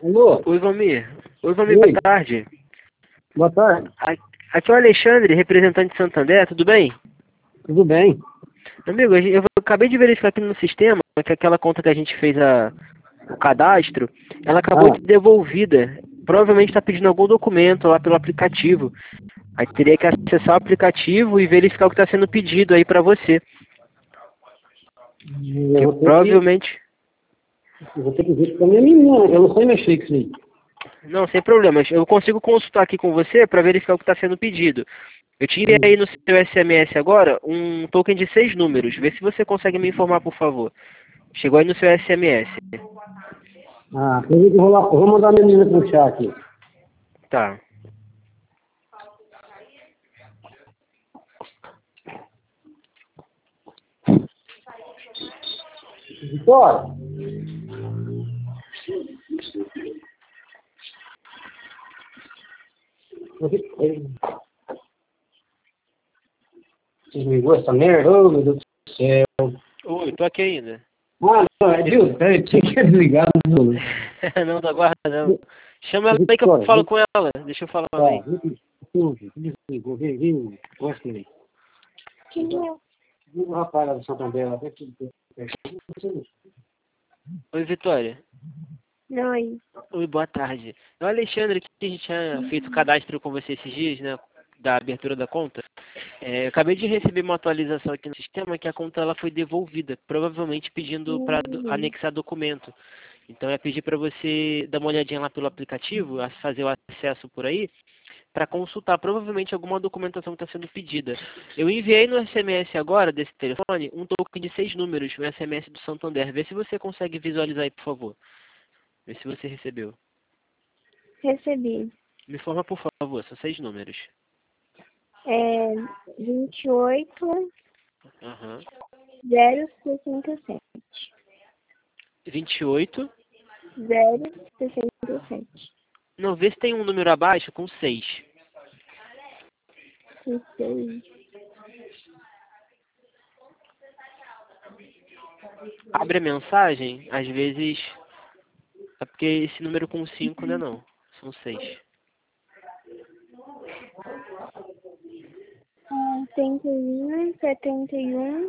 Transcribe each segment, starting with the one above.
Alô? Oi, Valmir. Oi, Valmir, Oi. boa tarde. Boa tarde. Aqui é o Alexandre, representante de Santander, tudo bem? Tudo bem? Amigo, eu acabei de verificar aqui no sistema que aquela conta que a gente fez o cadastro, ela acabou Ah, de devolvida. Provavelmente está pedindo algum documento lá pelo aplicativo. Aí teria que acessar o aplicativo e verificar o que está sendo pedido aí para você. eu Que vou ter que, provavelmente... eu vou ter que ver com a minha menina. Eu não sei mexer com isso aí. Não, sem problemas. Eu consigo consultar aqui com você para verificar o que está sendo pedido. Eu te enviei aí no seu SMS agora um token de 6 números. Vê se você consegue me informar, por favor. Chegou aí no seu SMS. Ah, eu vou mandar a minha menina puxar aqui. Tá. Vitória! Desligou essa merda? Oh, meu Deus do céu. Oi, tô aqui ainda. Ah, não, é Deus. Peraí, tinha que desligar. Não. Não, tá guardando. Chama ela aí que eu Vitória, falo com ela. Deixa eu falar tá. aí. Desligou. Vem, gosta aí. O rapaz lá do Santander, até que... Oi, Vitória. Oi. Oi, boa tarde. É o Alexandre que a gente tinha feito cadastro com você esses dias, né? Da abertura da conta. Eu acabei de receber uma atualização aqui no sistema que a conta ela foi devolvida, provavelmente pedindo para anexar documento. Então, eu ia pedir para você dar uma olhadinha lá pelo aplicativo, fazer o acesso por aí, para consultar provavelmente alguma documentação que está sendo pedida. Eu enviei no SMS agora, desse telefone, um token de 6 números, um SMS do Santander. Vê se você consegue visualizar aí, por favor. Vê se você recebeu. Recebi. Me informa, por favor, são 6 números. 28 Aham. 067. 28. 067. Não, vê se tem um número abaixo com 6. 6. Abre a mensagem, às vezes... É porque esse número com 5 não é não. São 6. 81, 71,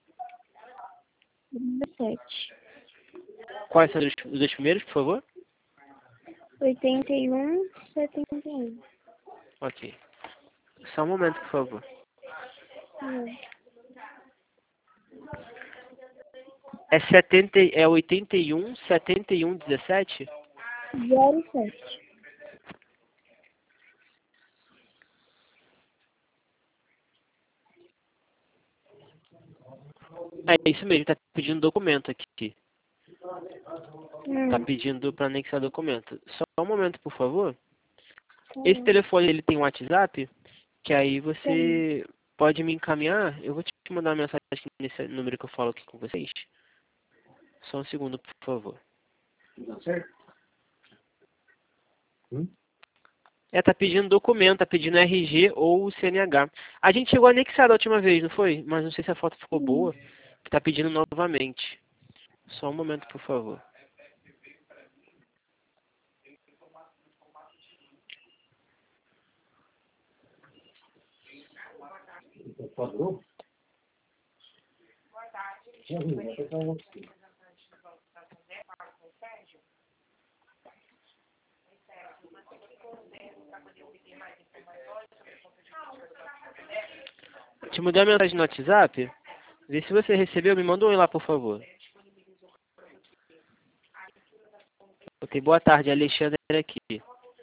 17. Quais são os dois primeiros, por favor? 81, 71. Ok. Só um momento, por favor. É 81, 71, 17? 07. É isso mesmo, tá pedindo documento aqui. Tá Hum. pedindo para anexar documento. Só um momento, por favor. Esse telefone ele tem um WhatsApp, que aí você pode me encaminhar. Eu vou te mandar uma mensagem aqui nesse número que eu falo aqui com vocês. Só um segundo, por favor. Tá certo? Tá pedindo documento, tá pedindo RG ou CNH. A gente chegou a anexar da última vez, não foi? Mas não sei se a foto ficou boa. Tá pedindo novamente. Só um momento, por favor. Parou? Te mandei uma mensagem no WhatsApp. Vê se você recebeu. Me manda um oi lá, por favor. Ok, boa tarde. Alexandre aqui.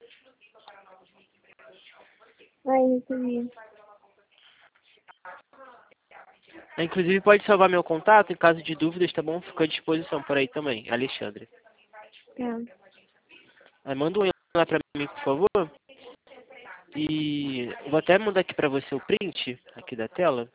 Recebi. Inclusive, pode salvar meu contato. Em caso de dúvidas, tá bom? Fico à disposição por aí também. Alexandre. Tá. Aí manda um oi lá pra mim, por favor. E vou até mandar aqui pra você o print aqui da tela.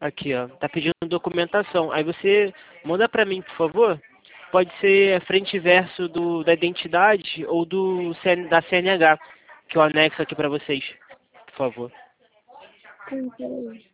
Aqui, ó. Tá pedindo documentação. Aí você manda pra mim, por favor. Pode ser frente e verso da identidade ou da CNH, que eu anexo aqui pra vocês, por favor. Peraí.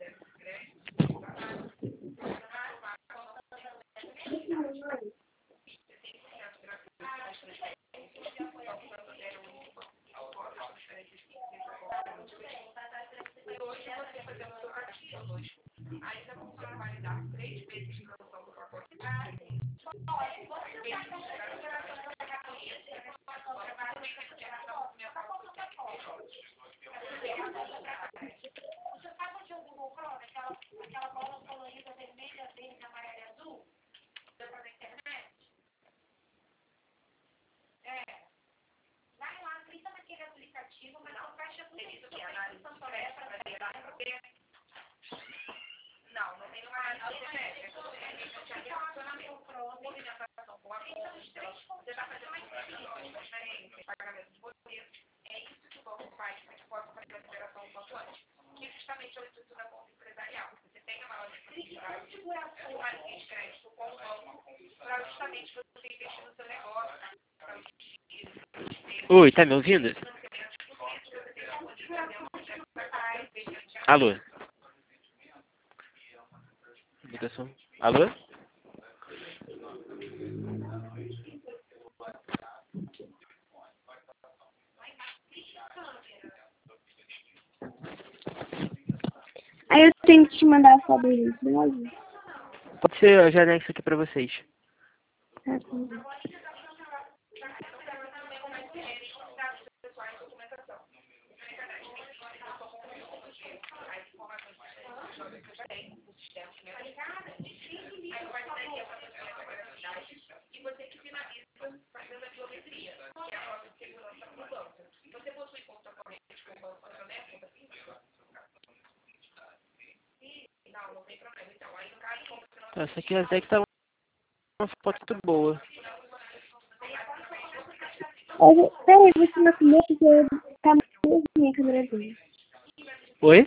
Oi, tá me ouvindo? Alô? Ligação. Alô? Aí eu tenho que te mandar a foto disso, beleza? Pode ser, eu já anexo aqui pra vocês. Tá bom. Essa aqui até que tá uma foto muito boa. Peraí, você não comer porque tá muito minha câmera dele. Oi?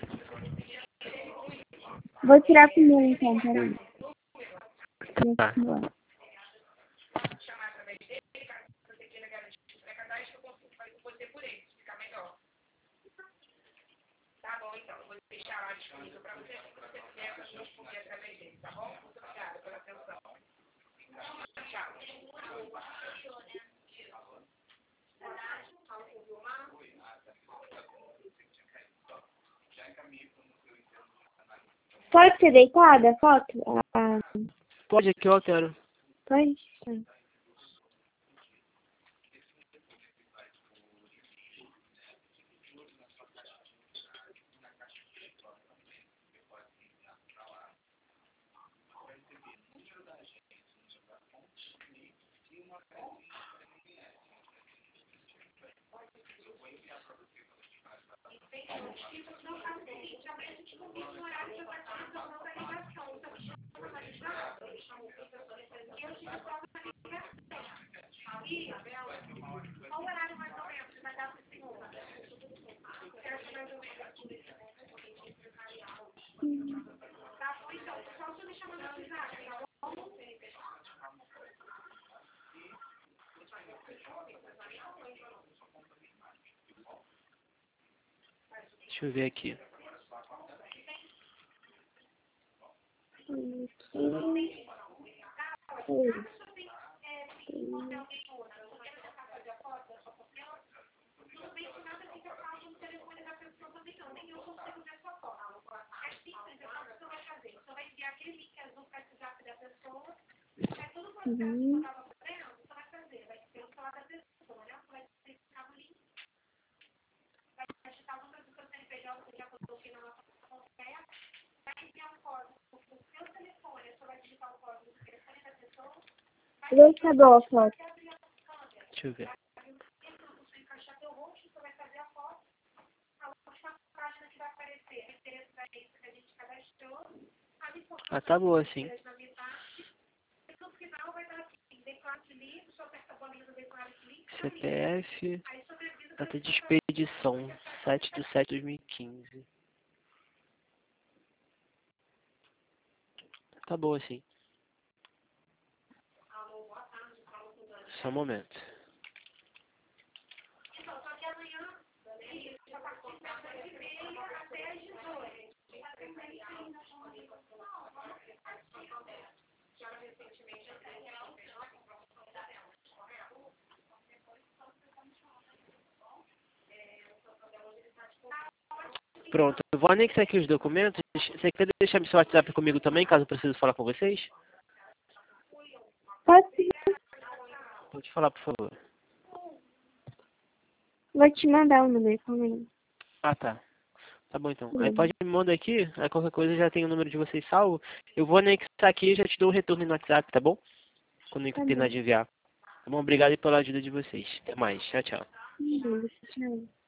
Vou tirar primeiro então, peraí. Tá. Pode ser deitada a foto? Ah, Pode aqui, ó, quero. pode? Tá. Deixa eu ver aqui. Uhum. Vê se tá boa a foto. Deixa eu ver. Ah, tá boa, sim. CPF, data de expedição, 7/7/2015. Tá bom assim. Só um momento. Pronto, eu vou anexar aqui os documentos. Você quer deixar seu WhatsApp comigo também, caso eu precise falar com vocês? Pode sim. Pode falar, por favor. Vou te mandar o número, calma aí. Ah, tá. Tá bom, então. Aí pode me mandar aqui, aí qualquer coisa eu já tenho o número de vocês salvo. Eu vou anexar aqui e já te dou o retorno no WhatsApp, tá bom? Quando eu Tá terminar bom. de enviar. Tá bom? Obrigado pela ajuda de vocês. Até mais. Tchau, tchau. Tchau.